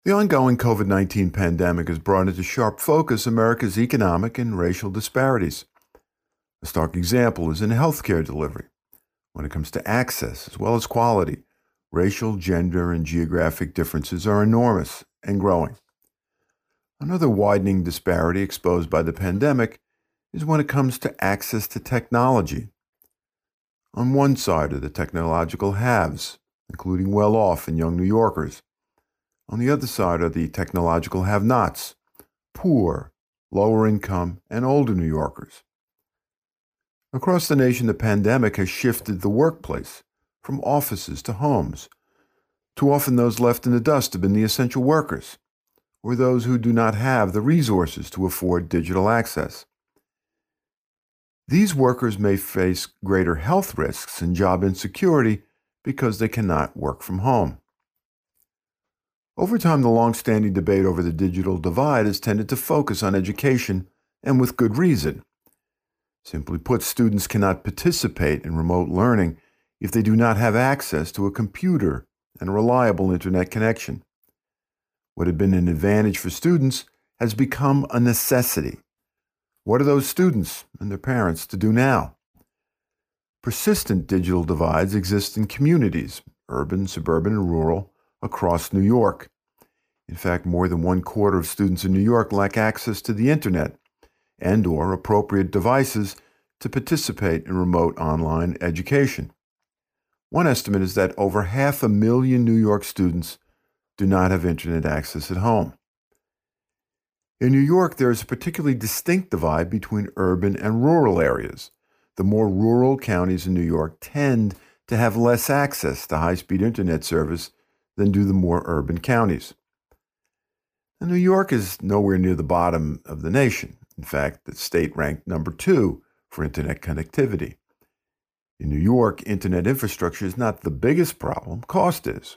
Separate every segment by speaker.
Speaker 1: The ongoing COVID-19 pandemic has brought into sharp focus America's economic and racial disparities. A stark example is in healthcare delivery. When it comes to access as well as quality, racial, gender, and geographic differences are enormous and growing. Another widening disparity exposed by the pandemic is when it comes to access to technology. On one side are the technological haves, including well-off and young New Yorkers. On the other side are the technological have-nots, poor, lower income, and older New Yorkers. Across the nation, the pandemic has shifted the workplace from offices to homes. Too often, those left in the dust have been the essential workers, or those who do not have the resources to afford digital access. These workers may face greater health risks and job insecurity because they cannot work from home. Over time, the long-standing debate over the digital divide has tended to focus on education, and with good reason. Simply put, students cannot participate in remote learning if they do not have access to a computer and a reliable internet connection. What had been an advantage for students has become a necessity. What are those students and their parents to do now? Persistent digital divides exist in communities, urban, suburban, and rural, across New York. In fact, more than 1/4 of students in New York lack access to the internet and/or appropriate devices to participate in remote online education. One estimate is that over 500,000 New York students do not have internet access at home. In New York, there is a particularly distinct divide between urban and rural areas. The more rural counties in New York tend to have less access to high-speed internet service than do the more urban counties. And New York is nowhere near the bottom of the nation. In fact, the state ranked number 2 for internet connectivity. In New York, internet infrastructure is not the biggest problem, cost is.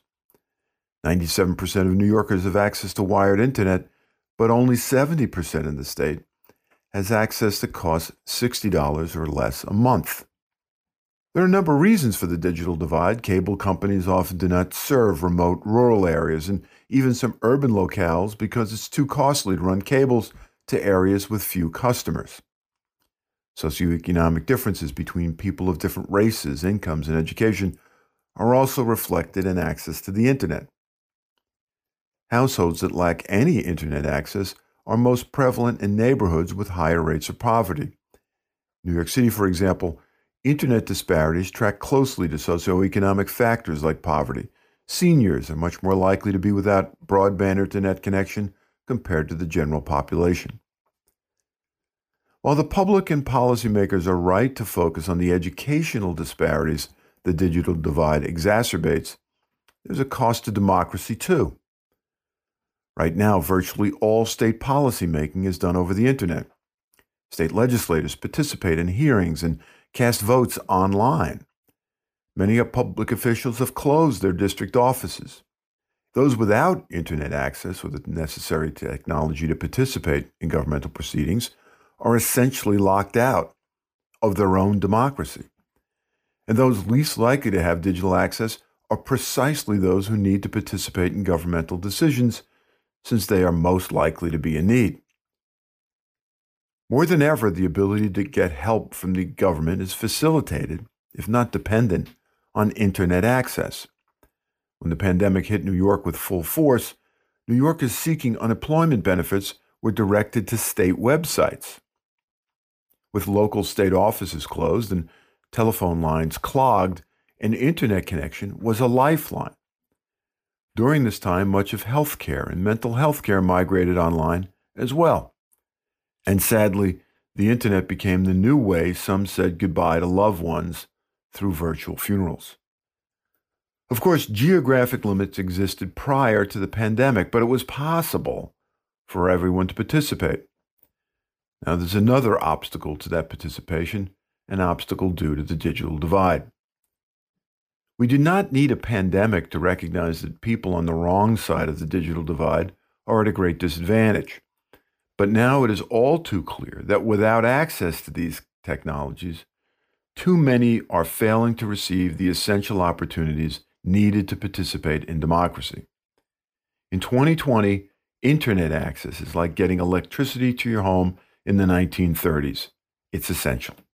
Speaker 1: 97% of New Yorkers have access to wired internet, but only 70% in the state has access that costs $60 or less a month. There are a number of reasons for the digital divide. Cable companies often do not serve remote rural areas and even some urban locales because it's too costly to run cables to areas with few customers. Socioeconomic differences between people of different races, incomes, and education are also reflected in access to the internet. Households that lack any internet access are most prevalent in neighborhoods with higher rates of poverty. New York City, for example, internet disparities track closely to socioeconomic factors like poverty. Seniors are much more likely to be without broadband internet connection compared to the general population. While the public and policymakers are right to focus on the educational disparities the digital divide exacerbates, there's a cost to democracy too. Right now, virtually all state policymaking is done over the internet. State legislators participate in hearings and cast votes online. Many public officials have closed their district offices. Those without internet access or the necessary technology to participate in governmental proceedings are essentially locked out of their own democracy. And those least likely to have digital access are precisely those who need to participate in governmental decisions, since they are most likely to be in need. More than ever, the ability to get help from the government is facilitated, if not dependent, on internet access. When the pandemic hit New York with full force, New Yorkers seeking unemployment benefits were directed to state websites. With local state offices closed and telephone lines clogged, an internet connection was a lifeline. During this time, much of healthcare and mental health care migrated online as well. And sadly, the internet became the new way some said goodbye to loved ones through virtual funerals. Of course, geographic limits existed prior to the pandemic, but it was possible for everyone to participate. Now, there's another obstacle to that participation, an obstacle due to the digital divide. We do not need a pandemic to recognize that people on the wrong side of the digital divide are at a great disadvantage. But now it is all too clear that without access to these technologies, too many are failing to receive the essential opportunities needed to participate in democracy. In 2020, internet access is like getting electricity to your home in the 1930s. It's essential.